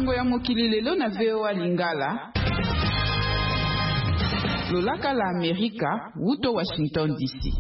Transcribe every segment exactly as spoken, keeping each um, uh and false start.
Sango ya mokili lelo na V O A Lingala. Lolaka la Amerika, wuto Washington D C.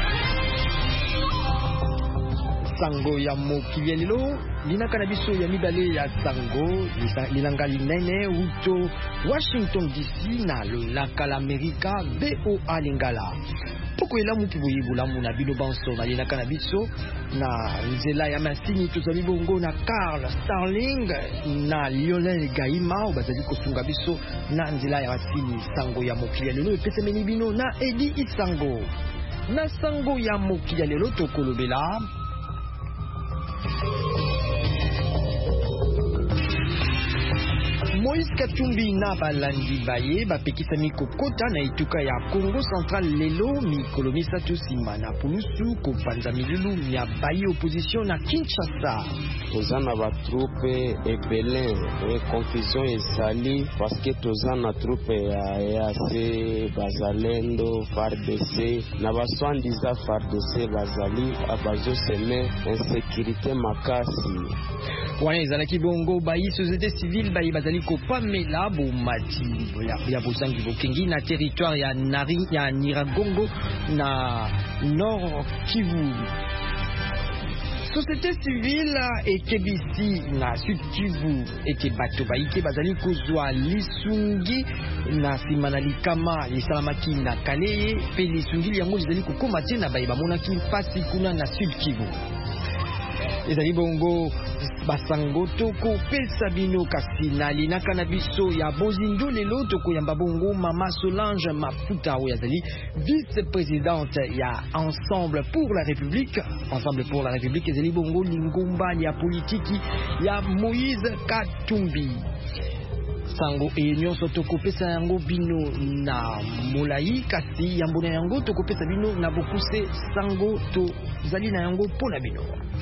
Sango ya mokili lelo linaka na biso ya mibale ya sango linanga linene wuto Washington D C na lolaka la Amerika V O A Lingala. Poko ela mutu boyebula muna bino banso na linaka na biso na nzela ya masini tozali bongo na Carl Starling na Lionel Gaima bazali kosunga biso na nzela ya masini. Sango ya mokili lelo epesemeni bino na Edi Isango. Na sango ya mokili lelo tokolobela Moïse Katumbi na balandi baye bapekisami kokota na etuka ya Congo Central lelo mikolo misatu nsima na pulusu kopanza milulu ya baye opposition na Kinshasa. Toza na batroupe ebele e confusion ezali paske toza na troupe ya E A C Bazalendo F A R D C na baswandiza F A R D C bazali abazoseme insécurité makasi. Wana ezalaki bongo bayi société civile bayi bazali kopamela bomati ya bosangi bokengi na territoire ya Nari ya Niragongo na Nord Kivu. Société civile ekebisi na Sud Kivu ete bato baike bazali kozwa lisungi na sima na likama lisalamaki na Kaleye pe lisungi yango ezali kokoma te na bayi bamonaki mpasi kuna na Sud Kivu. Ezali bongo basango toko pesa bino kasi na linaka na biso ya bozindo lelo toko yamba bongo Mama Solange Mafuta oyo azali vice-présidente ya Ensemble pour la République. Ensemble pour la République ezali bongo lingomba ya politiki ya Moïse Katumbi. Sango e nyonso tokopesa yango bino na molai kasi yambo na yango tokopesa bino na bokuse sango to zali na yango pona bino.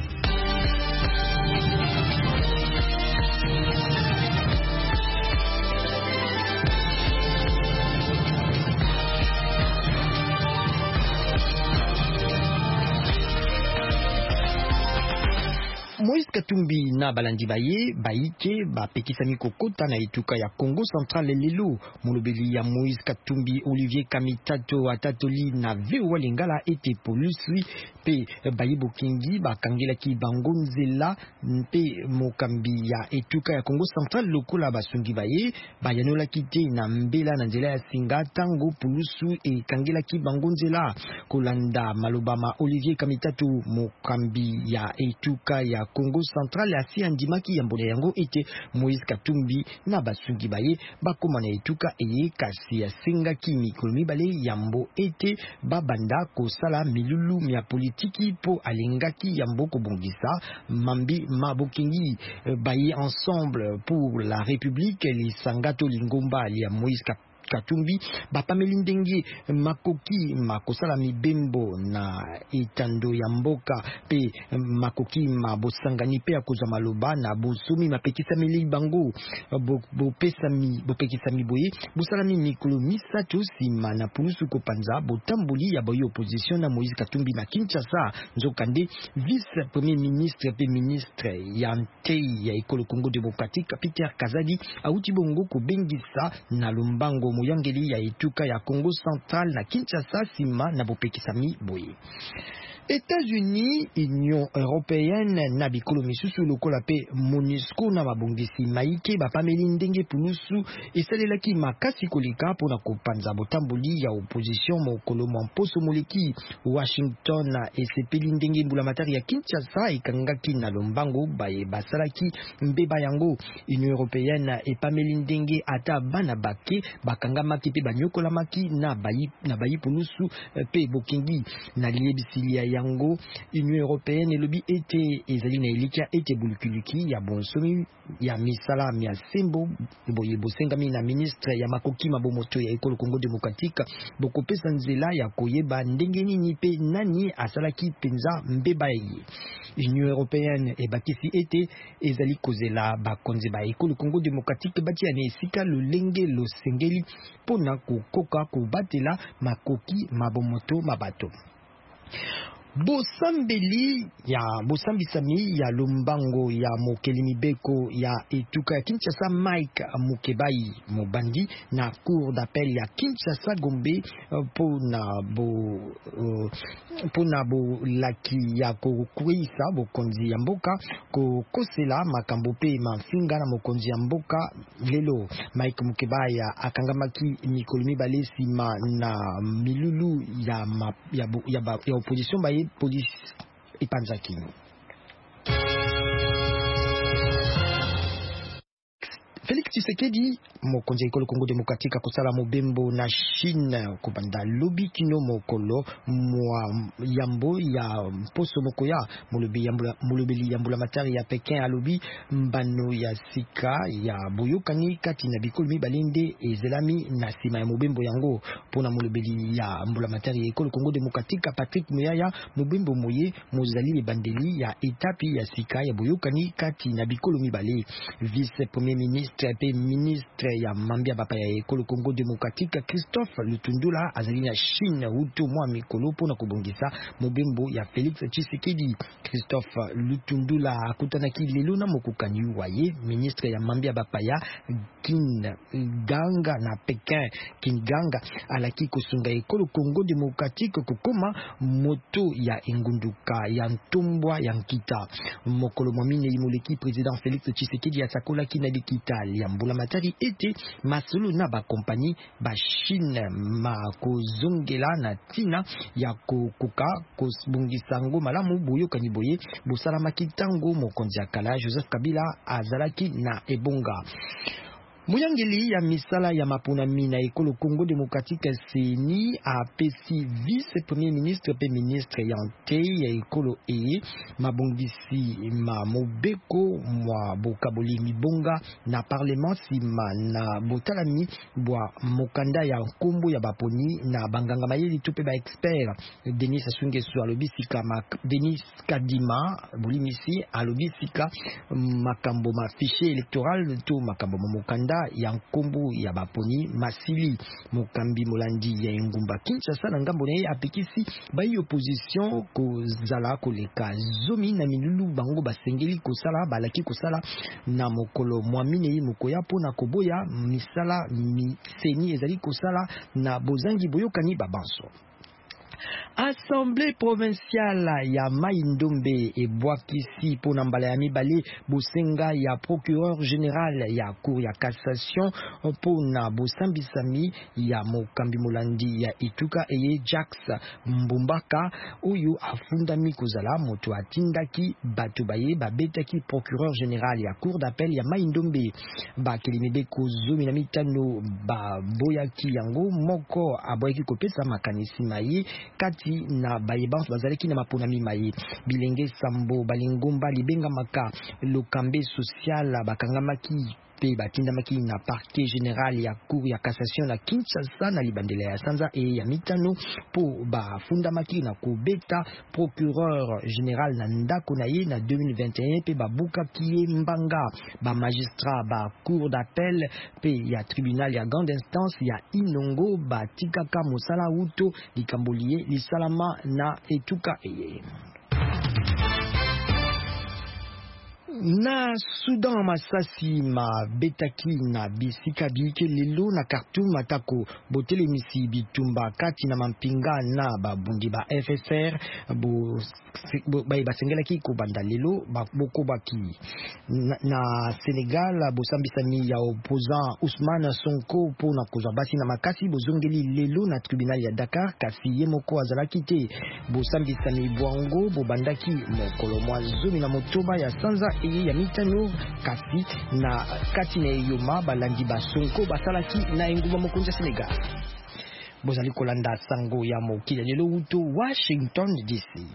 Moïse Katumbi na balandi baye baike bapekisami kokota na etuka ya Congo Central lelo. Molobeli ya Moïse Katumbi Olivier Kamitato atatoli na V O A Lingala ete polisi pe baye bokengi bakangelaki bango nzela pe mokambi ya etuka ya Congo Central lokola basungi baye bayanolaki te na mbela na nzela ya singa tango polusu ekangelaki bango nzela. Kolanda malobama Olivier Kamitato mokambi ya etuka ya Congo Central asi andimaki yambona yango ete Moïse Katumbi na basungi baye bakoma na etuka eye kasi ya sengaki mikolo mibale yambo ete babanda kosala milulu mya politiki po alengaki yambo kobongisa mambi mabokengi baye Ensemble pour la République lisangato lingomba ya Moïse Katumbi Katumbi bapameli ndenge makoki makosala mibembo na etando ya mboka pe makoki mabosangani pe akozwa maloba na bosomi mapekisami bango bopesami bopekisami boye bosalami mikolo misatu nsima na pulusu kopanza botamboli ya boye opposition na Moïse Katumbi na Kinshasa. Nzokande vice premier ministre pe ministre ya ntei ya ekolo Congo démocratique Peter Kazadi auti bongo kobengisa na lombango moyangeli ya etuka ya Congo Central na Kinshasa sima na bopekisami boye. États-Unis, Union européenne na bikolo misusu lokola pe MONUSCO na mabongisi maike bapameli ndenge pulusu esalelaki makasi koleka pona kopanza botamboli ya opposition mokolo mposo moleki. Washington na esepeli ndenge mbulamatari ya Kinshasa ekangaki na lombango baye basalaki mbeba yango. Union européenne epameli ndenge ata bana bake bakangamaki pe banyokolamaki na bayi na bayi pulusu pe bokengi na liebisili yango. Union européenne elobi ete ezali na elikia ete bulukuluki ya bonsomi ya misala ya sembo boye bosengami na ministre ya makoki mabomoto ya ekolo Congo démocratique bokopesa nzela ya koyeba ndenge nini pe nani asalaki penza mbeba ye. Union européenne ebakisi ete ezali kozela bakonzi ba ekolo Congo démocratique batia na esika lolenge losengeli pona kokoka kobatela makoki mabomoto mabato. Bosambeli ya Bosambisami ya Lumbango ya Mokelimibeko ya Etuka ya Kinshasa Mike Mukebai Mobandi na cour d'appel ya Kinshasa Gombe pona bo uh, pona bo laki ya kokuisa bokonzi ya mboka ko kosela makambo pe mafinga na mokonzi ya mboka lelo. Mike Mukebai akangamaki mikolo mibale sima na milulu ya ma, ya, ya, ya, ya opposition baye police ipanzaki. Félix Tshisekedi mokonzi ya ekolo Kongo Demokratika kosala mobembo na Chine kubanda lobi kino mokolo mwa yambo ya poso moko ya molobi yambula molobeli yambula matari ya Pekin alobi mbano ya sika ya boyokani kati na bikolo mibalende ezelami na sima ya mobembo yango pona molobeli ya mbula matari ya ekolo Kongo Demokratika Patrick Muyaya mobembo moye mozali bandeli ya etapi ya sika ya boyokani kati na bikolo mibale. Vice Premier Ministre pe ministre ya mambia bapa ya ekolo Kongo Demokratika Christophe Lutundula azali na Chine huto mwa mikolo pona kubongisa mobembo ya Félix Tshisekedi. Christophe Lutundula akutanaki lelo na mokukani waye ministre ya mambia bapa ya Kinganga na Pekin. Kinganga alaki kosunga ekolo Kongo Demokratika kukoma moto ya engunduka ya ntombwa ya nkita mokolo mwamine limoleki president Félix Tshisekedi asakola kina bikita ya mbula matari ete masolo na ba kompani ba Chine makozongela na tina ya kokuka kosbungisa ngo malamu boyokani boye bosala kitango mokonzi ya kala Joseph Kabila azalaki na ebonga. Muyangeli ya misala ya mapunami na ekolo Kongo Demokratika seni a pesi vice premier ministre pe ministre yante ya ekolo e mabongisi ma mobeko mwa bokaboli mibonga na parlement sima na botalami bwa mokanda ya nkombo ya baponi na banganga mayeli to pe ba expert. Denis Asungesu alobisika mak Denis Kadima bolimisi alobisika makambo ma fichier électoral to makambo mokanda ya nkombo ya baponi masili mokambi molandi ya engumba Kinshasa na ngambo naye apekisi bayi opposition ko zala koleka zomi na milulu bango basengeli kosala balaki kosala na mokolo mwamine mokoya pona koboya misala miseni ezali kosala na bozangi boyokani babanso. Assemblée provinciale ya Mai-Ndombe e Bwakisi pona mbala ya mibale bosenga ya procureur général ya cour ya cassation pona bosambisami ya mokambi molandi ya Ituka eye Jacques Mbumbaka oyo afundami kozala moto atindaki bato baye babetaki procureur général ya cour d'appel ya Mai-Ndombe ba kelimebe kozomi na mitano ba boyaki yango moko aboyaki kopesa makanisi maye kati na bayebanso bazalaki na maponami maye bilenge sambo balingomba libenga maka lokambe social bakangamaki pe batindamaki na parquet général ya cour ya cassation na Kinshasa na libandela ya sanza e ya mitano po bafundamaki na kobeta procureur général na ndako na ye na deux mille vingt et un pe babukaki mbanga ba magistrat ba cour d'appel pe ya tribunal ya grande instance ya Inongo batikaka mosala uto likambolie lisalama na Etuka eye. Na Sudan masasi ma betaki na bisika bike lelo na Khartoum atako botele misi bitumba kati na mampinga na babundi ba F S R bo ba basengelaki ko banda lelo boko baki na, na Senegal bosambisami ya opposant Ousmane Sonko pona kozwa basi na makasi bozongeli lelo na tribunal ya Dakar kasi yemoko azalaki te bosambisami bwango bobandaki mokolo mwa zomi na motoba ya sanza ya mitano kasi na kati na yoma balandi ba Sonko basalaki na engumba mokonzi ya Senegal. Bozali kolanda sango ya mokili lelo uto Washington D C.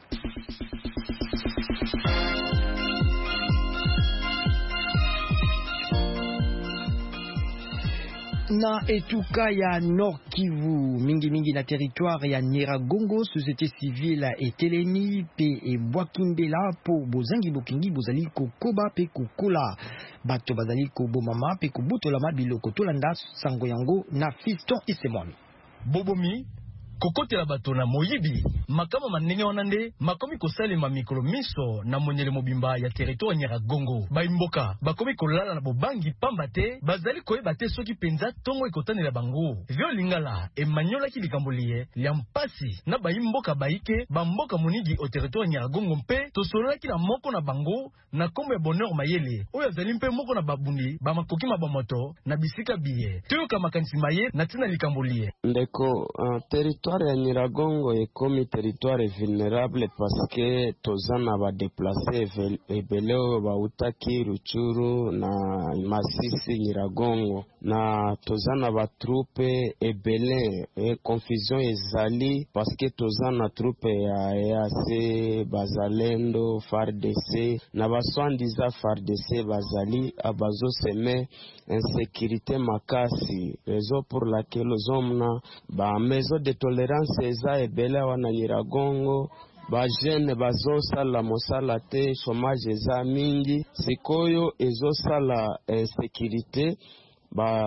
Na Etuka ya Nord Kivu mingi mingi na territoire ya Nyiragongo société civile etelemi pe e Bwakimbela po bozangi bokingi bozali kokoba pe kokola bato bazali kobomama pe kobutola mabiloko tolanda sango yango na Fiston Isemwami. Bobomi kokotela bato na moyibi makama manenge wanande makomi kosalema mikolo miso na monyele mobimba ya territoire Nyiragongo. Baimboka bakomi kolala na bobangi pamba te bazali koyeba te soki penza tongo ekotanela bango. Vio lingala emanyola ki likambolie ya mpasi na baimboka baike bamboka monigi au territoire Nyiragongo mpe tosolola ki na moko na bango na kombo ya bonheur mayele oyo azali mpe moko na babundi bamakoki mabamoto na bisika biye toyoka makanisi maye na tina likambolie. Ndeko uh, territoire ya Nyiragongo ekomi territoire vulnérable parce que tozana ba déplacer ebele oyo bautaki Ruchuru na Masisi Nyiragongo na tozana ba troupe ebele e confusion ezali parce que tozana troupe ya E A C Bazalendo F A R D C na baswandiza F A R D C bazali abazo seme insécurité makasi raison pour laquelle les hommes ba maison de tolérance eza ebele wana Nyiragongo ba jeune bazo sala mosala te chômage eza mingi sikoyo ezo sala insécurité ba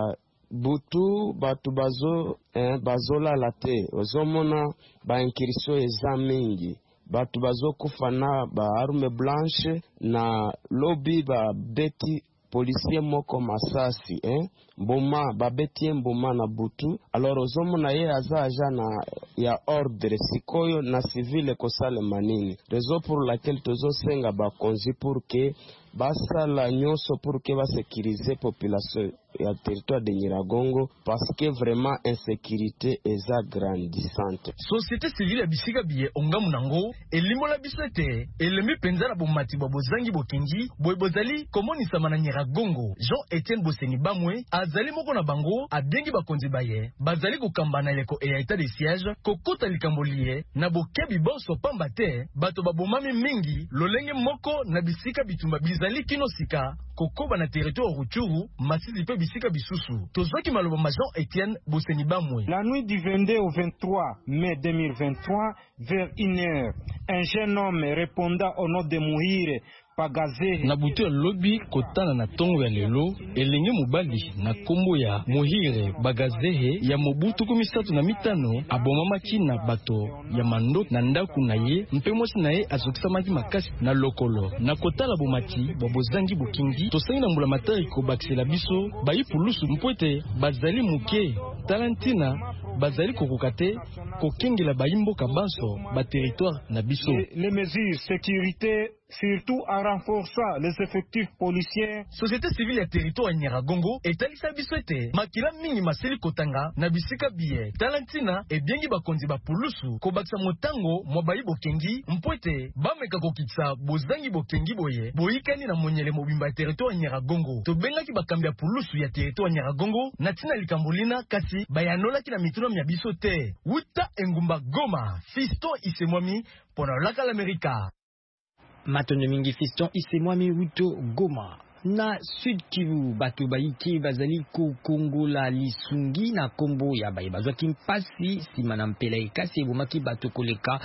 butu batu bazo eh, bazola la te ozomona ba incursion eza mingi batu bazo kufana ba arme blanche na lobby ba beti policier moko masasi eh mboma babeti mboma na butu alors ozomona ye azaja na ya ordre sikoyo na civile kosale manini raison pour laquelle tozo senga ba konzi pour que basala nyonso pour que ba sécuriser population ya territoire de Nyiragongo parce que vraiment insécurité eza grandissante. Société civile ya bisika biye ongamu nango elimola bisete elemi penza na bomati bozangi bokingi boybozali komoni sama na Nyiragongo. Jean-Étienne Boseni Bamwe azali moko na bango abengi bakonzi baye bazali kokambana leko e état de siège kokota likambolie na bokebi boso pamba te bato babomami mingi lolenge moko na bisika bitumba bizali kino sika kokoba na territoire Ruchuru Masisi pe bisika bisusu tozoki maloba ma Jean-Étienne Boseni Bamwe. La nuit du vingt-deux au vingt-trois mai deux mille vingt-trois vers une heure un jeune homme répondant au nom de Muhire na butu ya lobby kotana na tongo ya lelo elenge mobali na kombo ya Muhire Bagazehe ya mobutu kumisatu na mitano abomamaki na bato ya mando na ndaku na ye mpe mwasi na ye azokisamaki makasi na lokolo na kotala bomati bobozangi bokingi tosengi na mbula matari kobakisela biso bayipulusu mpwete bazali muke talentina bazali kokokate kokengela bayimboka banso ba territoire na biso. Les mesures sécurité surtout en renforçant les effectifs policiers. Société civile ya territoire Nyiragongo etalisa biswete makila mingi maseli kotanga na bisika biye talentina ebiengi bakonzi ba pulusu kobakisa motango mwa bayi bokengi mpwete bameka kokitsa bozangi bokengi boye boyikani na monyele mobimba ya territoire Nyiragongo tobengaki bakambi ya pulusu ya territoire Nyiragongo na tina likambolina kasi bayanolaki na mituno ya biso te wuta engumba Goma Fiston Isemwami pona laka l'Amerika. Matondo mingi Fiston Isemwami wuto Goma. Na Sud Kivu bato baiki bazali ko Kongo la lisungi na kombo ya baye bazwa kimpasi sima na mpela ikasi ebomaki bato koleka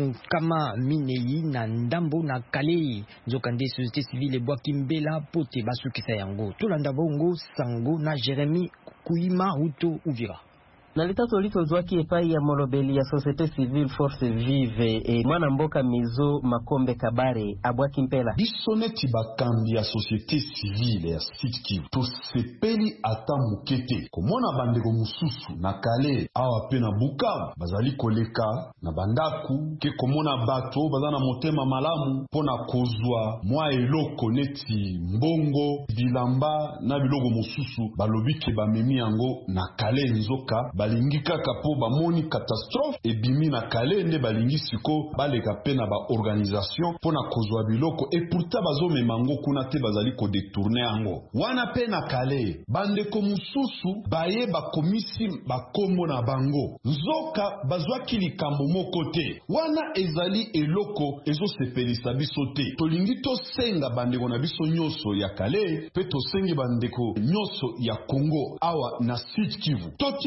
kama minei na ndambo na kale nzokande société civile bwa kimbela pote basukisa yango tolanda bongo sango na Jeremy Kuima Huto Uvira. Na litato lito zwaki epai ya molobeli ya société civile force vive e mwana mboka mizo makombe kabare abwaki mpela bisoneti bakambi ya société civile ya Sud Kivu to sepeli ata mukete komona bandeko mususu na kale awa pe na Bukavu bazali koleka na bandaku ke komona bato bazana motema malamu pona kozwa mwa eloko neti mbongo bilamba na bilogo mususu balobike bamemi yango na kale nzoka balingi kaka po bamoni catastrophe ebimi na kale nde balingi siko baleka pe na ba organisation pona kozwa biloko et pourtant bazomema ngo kuna te bazali ko détourner yango wana pe na kale bandeko mususu baye bakomisi bakombo na bango nzoka bazwaki likambo moko te wana ezali eloko ezosepelisa biso te tolingi tosenga bandeko na biso nyonso ya kale pe tosengi bandeko nyonso ya Congo awa na Sud Kivu totika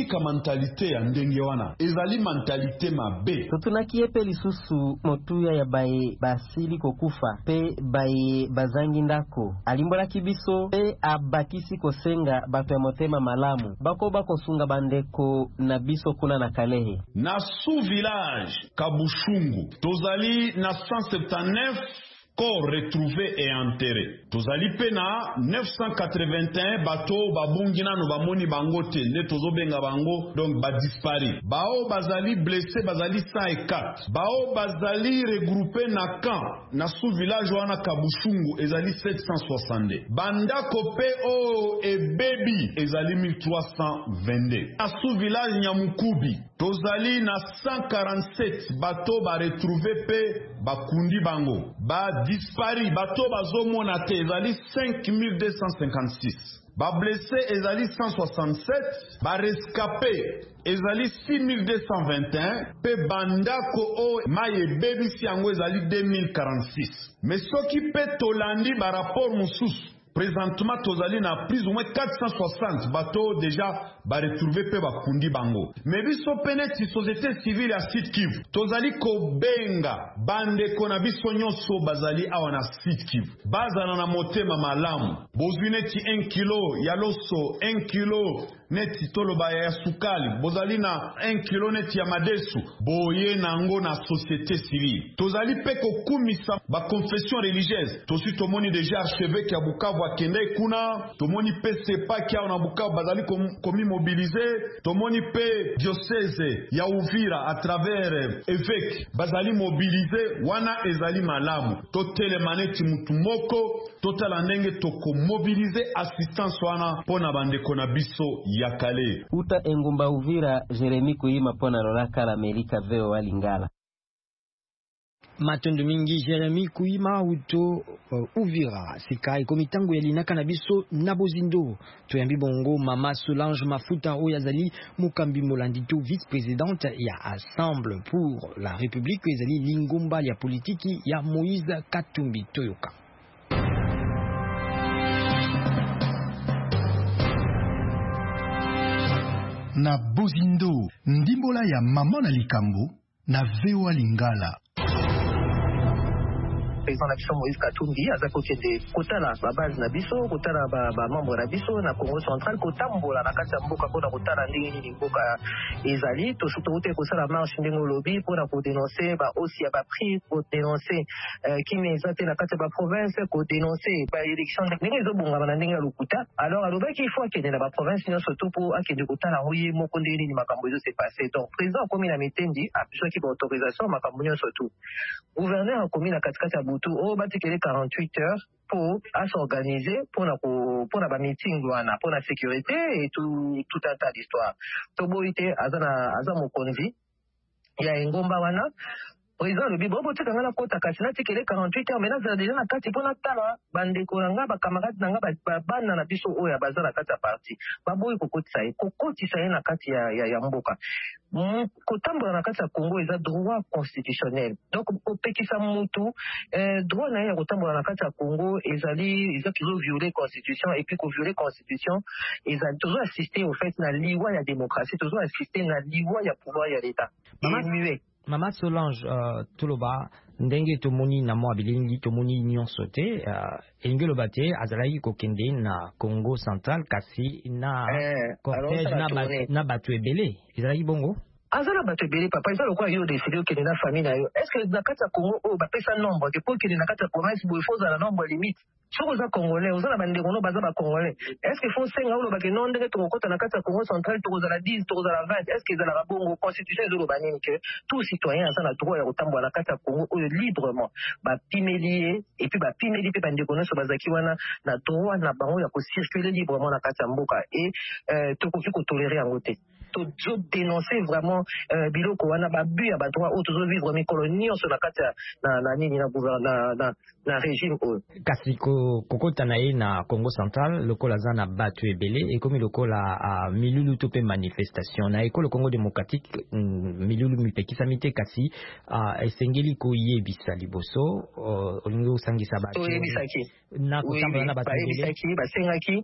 mentalité ya ndenge wana ezali mentalité mabe. Tutunakie pe lisusu motuya ya baye basili kokufa pe baye bazangi ndako alimbola kibiso pe abakisi kosenga bato ya motema malamu bako bakosunga bandeko na biso kuna na Kalehe. Na sous village Kabushungu tozali na cent septantaneuf corps retrouvés et enterrés. Tozali pena neuf cent quatre-vingt-un bateau babungina no bamoni bango te ne tozobenga bango donc ba dispari. Bao bazali blessé bazali cent et quatre. Bao bazali regroupé na camp na sous village wana Kabushungu ezali sept cent soixante-deux. Banda kopé o e baby ezali mille trois cent vingt-deux. Na sous village Nyamukubi tozali na cent quarante-sept bateau ba retrouvé pe bakundi bango. Ba dispari bateau bazomona te ezali cinq mille deux cent cinquante-six. Ba blessé ezali cent soixante-sept, ba rescapé ezali six mille deux cent vingt et un, pe bandako o maye baby si yango ezali deux mille quarante-six. Mais soki pe tolandi ba rapport mususu présentement tozali na plus ou moins quatre cent soixante bateaux déjà ba retrouvé pe ba kundi bango. Mais biso peneti société civile ya Sud Kivu tozali ko benga bande kona biso nyonso bazali awa na Sud Kivu bazana na motema malamu bozwi neti un kilo ya loso un kilo neti toloba ya sukali bozali na un kilo neti ya madesu boye nango na société civile tozali pe ko kumisa ba confession religieuse tosi tomoni déjà archevêque ya Bukavu akende kuna tomoni pe sepa kia na Bukavu bazali komi mobiliser tomoni pe diocèse ya Uvira à travers évêque bazali mobiliser wana ezali malamu totele maneti mutu moko totala ndenge toko mobiliser assistance wana pona bandeko na biso ya kale uta engumba Uvira Jeremy Kuyima pona lolaka la Amerika veo walingala Matondo mingi Jeremy Kuyima uto uh, Uvira sikai komitango ya linaka na biso na bozindo toyambi bongo mama Solange Mafuta oyazali mukambi molandito vice-présidente ya Assemble pour la République ezali lingomba ya politiki ya Moïse Katumbi Toyoka. Na bozindo ndimbola ya mama na likambo na vewa lingala président na biso Moïse Katumbi aza kokende kotala ba base na biso kotala ba, ba membre na biso na Congo central kotambola na kati ya mboka mpona kotala ndenge nini mboka ezali tosutoute kosala marche ndenge olobi mpona kodenonse ba osi ya ba prix kodenonse uh, kimi eza te na kati ya ba province kodenonse ba élection ndenge ezobongama na ndenge ya lokuta alors alobaki il faut akende na ba province nyonso to mpo akende kotala oye moko ndenge nini makambo ezo se passe donc président akomi na mitendi apesaki ba autorisation makambo nyonso tu gouverneur akomi na katikati ya tout au batikele quarante-huit heures pour à s'organiser pour la pour la meeting wana pour la sécurité et tout tout un tas d'histoires to boite azana azamo konzi ya engomba wana président le bibo botika ngala kota kasina tikele quarante-huit heures mais là déjà na kati pona tala bande kolanga ba camarades nanga ba bana na biso oya bazana kati ya parti baboyi kokotisa e kokotisa e na kati ya ya, ya mboka kotambola na kati ya Congo eza droit constitutionnel donc opekisa mutu eh, droit na ya kotambola na kati ya Congo ezali eza toujours violer constitution et puis ko violer constitution ezali toujours assister au fait na liwa ya démocratie toujours assister na liwa ya pouvoir ya l'état Mama, Mama Solange uh, Tuloba ndenge tomoni na mwa bilingi tomoni nyonso te uh, engelo bate azalaki kokende na Congo central kasi na eh, cortège na, ba, na batu ebele ezalaki bongo azala bato ebele papa eza lokola yo décidé okende na famille na yo est ce que na kati ya Congo oyo bapesa nombre ke po okende na kati ya province boye fo ozala nombre limite soki oza congolais oza na bandeko no baza bacongolais est ce que fo senga olobake no ndenge tokokota na kati ya Congo central tokozala dix tokozala vingt est ce que ezalaka bongo constitution ezoloba nini ke tout citoyen aza na droit ya kotambola na kati ya Congo oyo librement bapimeli ye et puis bapimeli mpe bandeko nyonso bazalaki wana na droit na bango ya kocircule librement na kati ya mboka et euh, tokoki kotolere yango te to dénoncer vraiment euh, biloko wana babu ya badroit oyo tozovivre mikolo nyonso na kati na na nini na na na na régime oyo kasi kokota na ye na Congo central lokola aza na bato ebele ekomi lokola uh, milulu to mpe manifestation na ekolo Congo démocratique mm, milulu mipekisami te kasi uh, esengeli koyebisa liboso uh, olingi osangisa bato toyebisaki na kotambola na bato ebele basengaki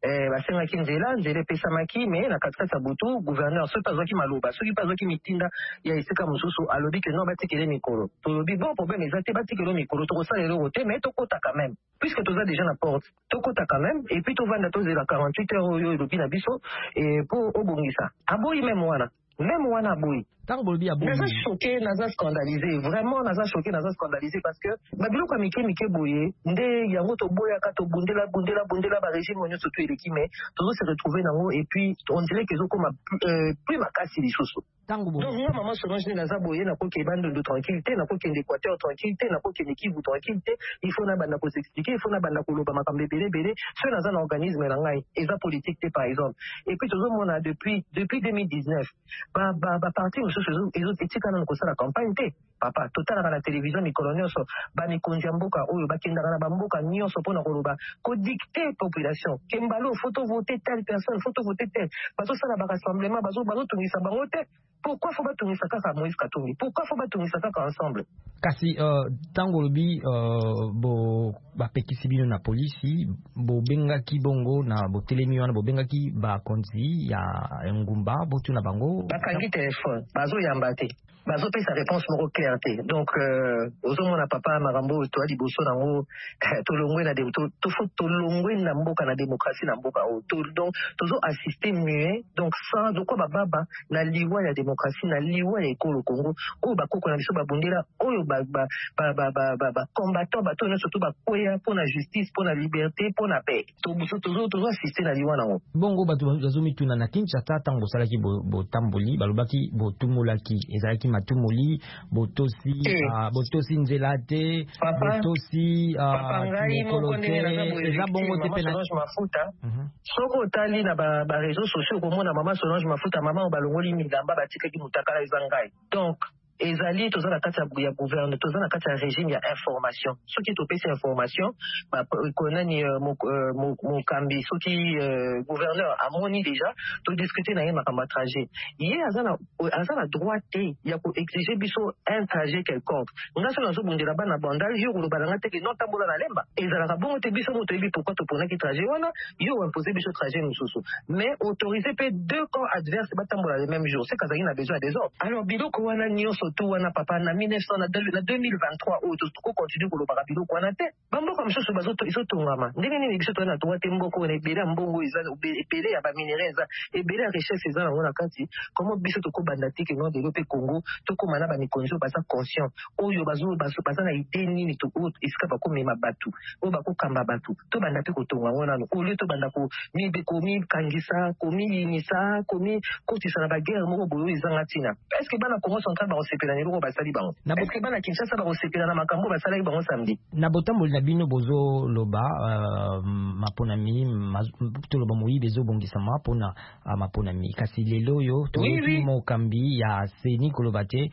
eh basengaki nzela nzela epesamaki me na katikati ya butu gouverneur soki azwaki maloba soki azwaki mitinda ya esika mosusu alobi ke non batikele mikolo tolobi bon problème eza te batikele mikolo tokosala eloko te mais tokota quand même puisque toza déjà na porte tokota quand même et puis tovanda tozela quarante-huit heures oyo elobi na biso po obongisa aboyi meme wana même wana aboyi naza choqué naza scandalisé vraiment naza choqué naza scandalisé parce que babiloko ya mike mike boye nde yango toboyaka tobundela bundela bundela barégime oyo nyonso to eleki mais tozose retrouver nango et puis on dirait que ezokoma plus makasi lisusu donc nga mama Solange nde naza boye nakoki bandundu tranquille te nakokende équateur tranquille te nakokende kivu tranquille te il faut nabanda kosexpliquer il faut nabanda koloba makambo ebele ebele so naza na organisme na ngai eza politique te par exemple et puis tozomona depuis depuis deux mille dix-neuf ba ba ba parti mosusu ezotika nano kosala campagne te papa totalaka na télévision mikolo nyonso bamikonzi ya mboka oyo bakendaka na bamboka nyonso mpona koloba kodicte population kembalo foto voter telle personne foto voter tel bazosala barassemblement bazotungisa bango te pourquoi faut batungisa kaka Moïse Katumbi pourquoi faut batungisa kaka ensemble kasi uh, tango lobi uh, bo bapekisi bino na polisi bobengaki bongo na botelemi wana bobengaki bakonzi ya ngumba botuna bango bakangi telefone bazoyamba te bazopesa réponse moko claire te donc euh, ozomona papa makambo toa liboso nango tolongwe na tofo tolongwe na mboka na démocratie na mboka oyo donc tozo assister muet donc sans zoko bababa na liwa ya démocratie na liwa ya ekolo Congo oyo bakoko na biso babundela oyo ba ba ba ba ba ba combattant bato nyonso to bakwea mpona justice mpona liberté mpona paix tozo tozo tozo assister na liwa nango bongo bato bazomituna na Kinshasa tango salaki botamboli balobaki botumolaki ezalaki matumoli botosi uh, botosi nzela te botosi mokolo te eza bongo te pena mafuta soko otali na ba réseaux sociaux komona mama Solange Mafuta mama obalongoli milamba batikaki mutakala eza ngai donc ezali toza na kati ya gouverne toza na kati ya régime ya information soki topesi information konani mokambi soki gouverneur amoni déjà todiscute na ye makambo ya trajet ye aza na droit te ya koexige biso un trajet quelconque nga so nazobundela bana bandal yo koloba nanga teke non tambola na lemba ezalaka bongo te biso moto yebi pourquoi toponaki trajet wana yo impose biso trajet mosusu mais autoriser mpe deux camps adverses batambola le même jour c'est kazali na besoin des ordres alors biloko wana nyonso tout wana papa na mille neuf cents na deux mille vingt-trois oyo toko continue kolobaka biloko wana te bamboka mosusu bazotongama ndenge nini biso toza na droit te mboka oyo na ebele ya mbongo eza ebele ya baminere eza ebele ya richesse eza nango na kati komo biso tokobanda te ke nord mpe Congo tokóma na bamikonzi oyo baza conscient oyo baza na ide nini oyo esika bakomema bato oyo bakokamba bato tobanda mpe kotonga yango nano olie tobanda komikangisa komiyinisa komikotisa na bagere moko boyo oyo ezanga ntina eske bana Congo central bakosepela na eloko basali bango eske bana Kinshasa bakosepela na makambo basalaki bango samedi na botamboli na bino bozoloba maponami toloba moyibi ezobongisama mpona maponami kasi lelo oyo toyoki mokambi ya seni koloba te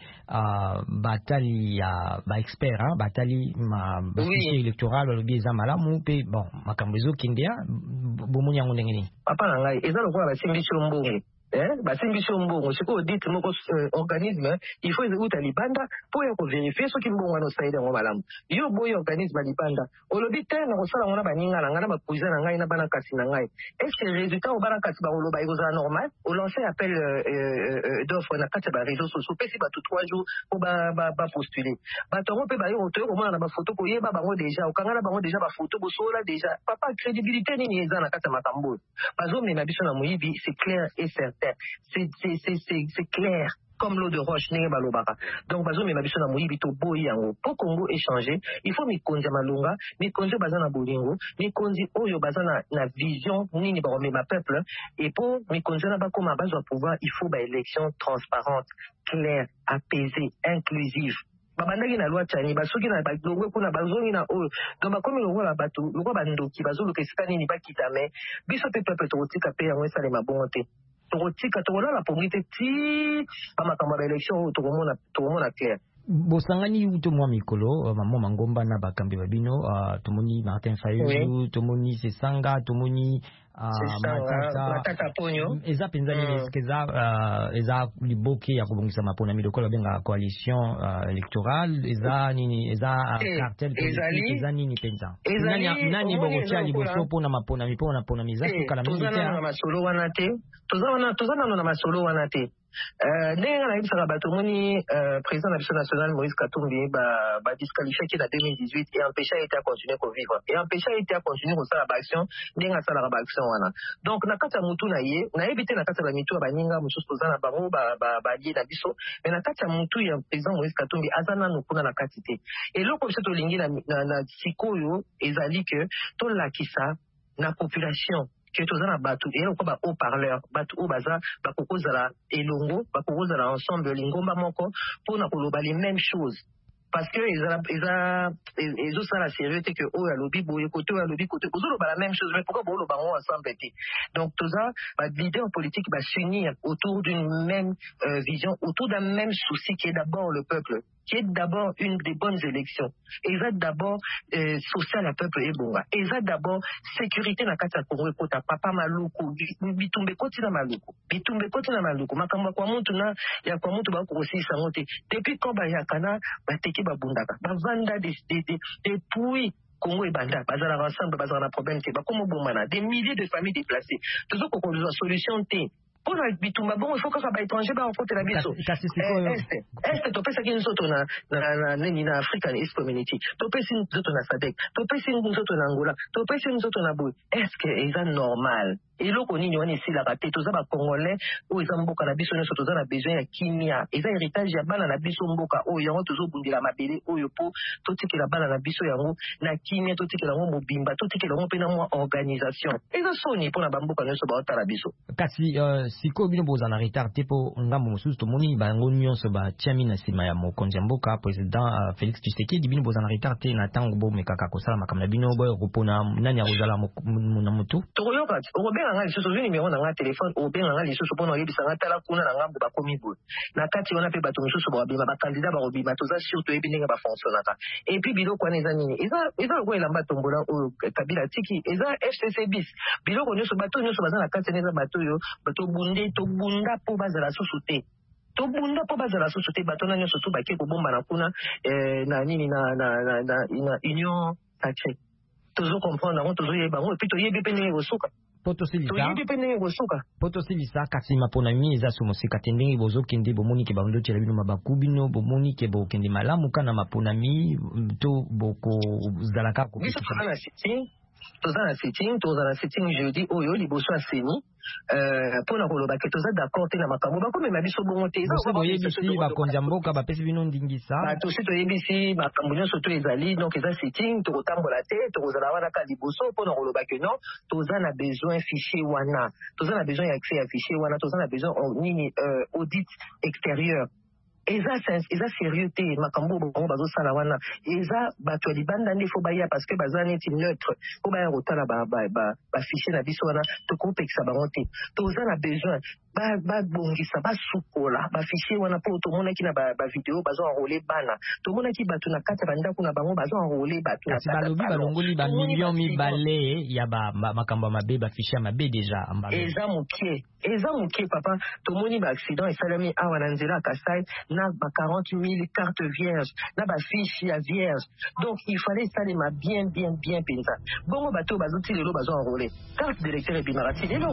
batali ya baexpert batali bafichier électoral balobi eza malamu mpe bon makambo ezokendea bomoni yango ndenge nini papa na ngai eza lokola basimbi so mbongo eh basimbi so mbongo siko dit moko organisme il faut ezeuta libanda po ya ko vérifier soki mbongo wana osaide yango malamu yo boyo organisme libanda olobi te na kosala ngona baninga na ngana bakuiza na ngai na bana kasi na ngai est-ce que résultat au bana kasi ba oloba ikoza normal o lancer appel d'offre na kati ba réseaux sociaux pesi ba tout trois jours po ba ba postuler ba tongo pe ba yo to ko mona na ba photo ko yeba bango déjà o kangana bango déjà ba photo bo sola déjà papa crédibilité nini eza na kati makambo bazo mena biso na moyibi c'est clair et certain c'est c'est c'est c'est c'est clair comme l'eau de roche nenge balobaka donc bazo mema biso na moyibi to boyi yango po Congo échanger il faut mikonzi ya malonga mikonzi baza na bolingo mikonzi oyo baza na, na vision nini bakomema peuple et po mikonzi na bakoma bazwa pouvoir il faut ba élection transparente claire apaisée inclusive babandaki na loi tchani basoki na balongwe kuna bazongi na oyo donc bakomi lokola bato lokola bandoki bazoluka esika nini bakita me biso mpe peuple tokotika mpe yango esalema bongo te tokotika tokolala pongi te ti bamakambo ya baélection oyo tokomona clair bosangani uto mwa mikolo mamo mangomba na bakambi babino tomoni Martin Fayulu tomoni Sesanga tomoni matata ponyo eza penzani mm. eza uh, eza liboke ya kubongisa mapona miloko benga coalition uh, electorale eza nini eza uh, cartel politique eza nini penza nani nani bogotia liboso pona mapona mipona pona mizasu kala militaire na masolo wana te tozana tozana na masolo wana te ndenge na yebisaka bato moni président national Moïse Katumbi ba ba disqualifié qui en deux mille dix-huit et empêché été à continuer à vivre et empêché été à continuer ko sala ba action ndenge sala ba action wana donc na kata mutu na ye na yebite na kata ba mitu ba ninga mususu tozana bango ba ba ba lié na biso mais na kata mutu ya président Moïse Katumbi azana nokuna na katite et loko biso to lingi na na sikoyo ezali que to lakisa na population que tozana batu et on ba haut parleur batu o baza ba kokozala elongo ba kokozala ensemble lingomba moko pour na koloba les mêmes choses parce que ils a ils a ils ont ça la sérieuxité que oh ya lobby boye côté ya lobby côté vous la même chose mais pourquoi bolo bango ensemble donc tout ça ba leader politique va s'unir autour d'une même euh, vision autour d'un même souci qui est d'abord le peuple qui est d'abord une des bonnes élections et ça d'abord euh, social à peuple et bonga et ça d'abord sécurité na kati ya Congo kota papa maluku bitumbe koti na maluku bitumbe koti na maluku makamba kwa muntu na ya kwa muntu ba ko sisa ngote depuis quand ba yakana ba teki ba bundaka ba vanda des des des puits Congo et Banda, bazala ensemble, bazala problème, c'est pas comme au Bomana, des milliers de familles déplacées. Toujours qu'on a une solution T. Pour la bitumba bon il faut que ça va étranger ba rencontrer la biso est est to pesa kinzo to na na nini na African East Community to pesa kinzo to na Sadek to pesa kinzo to na Angola to pesa kinzo to na Boy est-ce que c'est normal et loko nini wana ici la raté to za ba congolais o eza mboka na biso nyonso to za na besoin ya kimia eza héritage ya bana na biso mboka o yango to zo bundila mabele oyo po to tikela bana na biso yango na kimia to tikela ngo mobimba to tikela ngo pena mo organisation eza soni pona ba mboka nyonso ba otala biso kasi siko bino boza na retard te po ngambo mosusu tomoni bango nyonso ba tiami na sima ya mokonzi ya mboka président uh, Félix Tshisekedi bino boza na retard te na tango bo mekaka kosala makambo na bino boyo kopona nani akozala na motu toyoka obenga nga lisusu zwi numéro na nga téléphone obenga nga lisusu mpona oyebisa nga tala kuna na ngambo bakomi boye na kati wana mpe bato mosusu babima bakandidat barobima toza sur toyebi ndenge bafonctionnaka et puis biloko wana eza nini eza lokola elamba tombola oyo Kabila tiki eza F C C bis biloko nyonso bato nyonso baza na kati eza bato oyo bato bunde tobunda mpo bazala susu te tobunda mpo bazala susu te bato na nyonso tu bake kobomba na kuna na nini na union sacré tozo comprendre yango tozoyeba yango epuis toyebi mpe ndenge kosuka toyebi mpe ndenge kosuka po tosilisa kasi mapona mini eza so mosika te ndenge bozokende bomoni ke bandotela bino mabaku bino bomoni ke bokende malamu kana mapona mi to bokozalaka biso toza na sitting toza na sitting toza na sitting jeudi oyo liboso ya seni mpona koloba ke toza d'accord te na makambo bakomema biso bongo te boyebisi bakonzi ya mboka bapesi bino ndingisa tosi toyebisi makambo nyonso to ezali donc eza sitting tokotambola te tokozala wana ka liboso mpona koloba ke non toza na besoin fichier wana toza na besoin ya accès ya fichier wana toza na besoin nini audit extérieur eza eza sérieux te makambo bango bazosala wana eza bato ya libanda nde fo baya parce que baza neti neutre fo baya kotala bafichier na biso wana tokopekisa bango te toza na besoin babongisa basukola bafichier wana mpo tomonaki na bavideo bazo enrole bana tomonaki bato na kati ya bandako na bango bazo enrole bato kasi balobi balongoli bamillion mibale ya makambo ya mabe bafichier ya mabe deja eza mokie eza mokie papa tomoni baaccident esalami awa na nzela ya Kasai na ba quarante mille cartes vierges na ba fiche ya vierge donc il fallait salema bien bien bien penza bongo bato bazoti lelo bazo enrôler carte d'électeur et bimarati lelo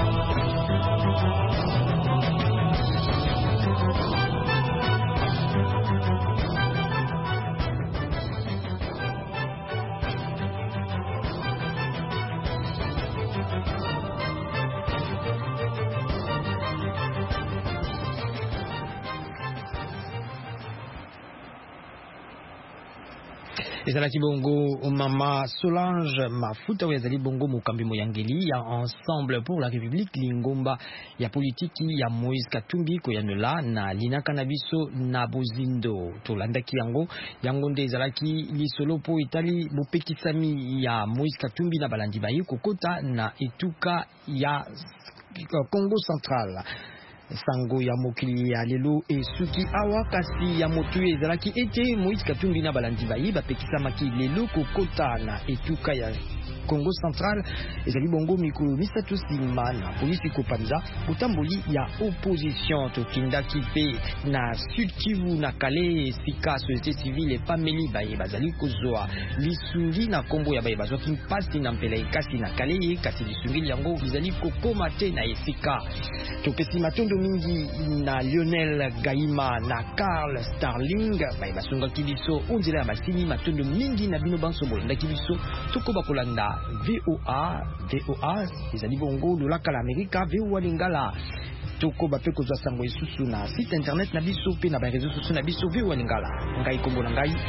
ezalaki bongo mama Solange Mafuta oyo ezali bongo mokambi moyangeli ya Ensemble pour la République lingomba ya politiki ya Moïse Katumbi koyanola na linaka na biso na bozindo tolandaki yango yango nde ezalaki lisolo po etali bopekisami ya Moïse Katumbi na balandi baye kokota na etuka ya Congo Central. sango ya mokili ya lelo esuki awa kasi ya motu ezalaki ete Moïse Katumbi na balandi baye bapekisamaki lelo kokota na etuka ya Congo Central ezali bongo mikolo misatu nsima na polisi kopanza botamboli ya opposition tokendaki pe na Sud Kivu na Kale esika société civile epameli baye bazali kozwa lisungi na kombo ya baye bazwaki mpasi na mpela ekasi na Kale kasi lisungi yango ezali kokoma te na esika topesi matondo mingi na Lionel Gaima na Carl Starling baye basungaki biso onzela ya masini matondo mingi na bino banso bolandaki biso tokoba kolanda V O A V O A ezali bongo lolaka la Amerika V O A Lingala toko bape kozwa sango isusu na site internet na biso pe na ba réseaux sociaux na biso V O A Lingala ngai kombo na ngai